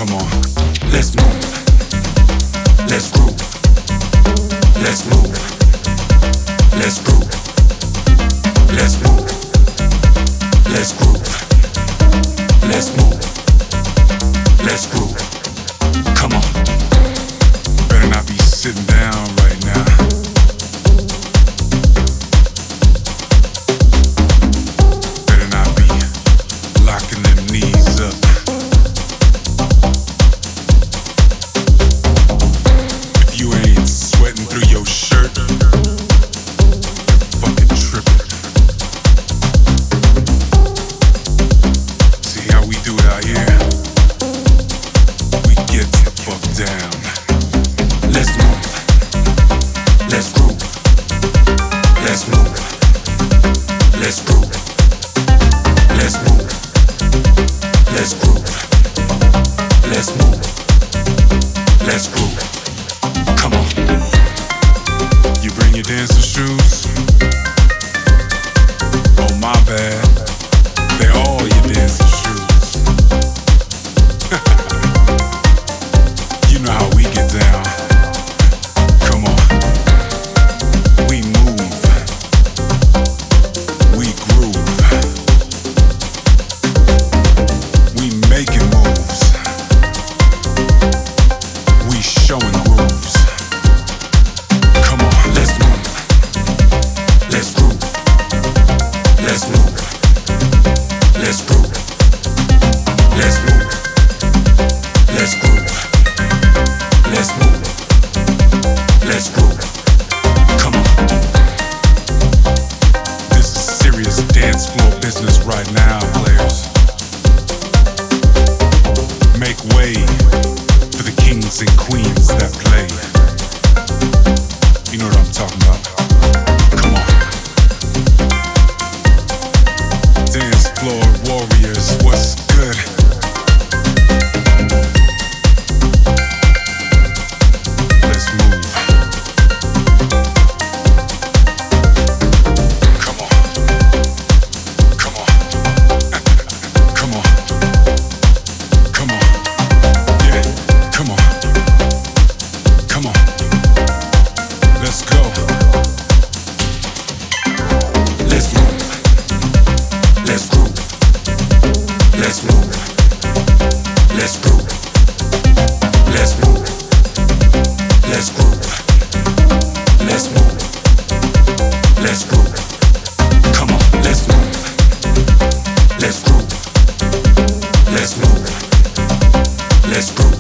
Come on, let's move, let's groove, let's move, let's groove, let's move, let's groove, let's move, let's groove. Come on, better not be sitting down right now. Better not be locking them knees up. You ain't sweating through your shirt, you're fucking tripping. See how we do it out here? We get the fuck down. Let's move, let's groove, let's move, let's groove, let's move, let's groove, let's move, let's groove. Come on. You bring your dancing shoes? Oh, my bad. They're all your dancing shoes. You know how we get down. Come on. We move. We groove. We making moves. We showing grooves. Let's move, let's groove, let's move, let's groove, let's move, let's groove. Come on. This is serious dance floor business right now, players. Make way for the kings and queens that play. You know what I'm talking about. Come on. Dance floor warriors, what's good? Let's move. Come on. Come on. Come on. Come on. Yeah, come on. Come on. Let's go. Let's move. Let's groove, let's move, let's groove, let's move, let's groove, let's move, let's groove. Come on, let's move, let's groove, let's move, let's groove.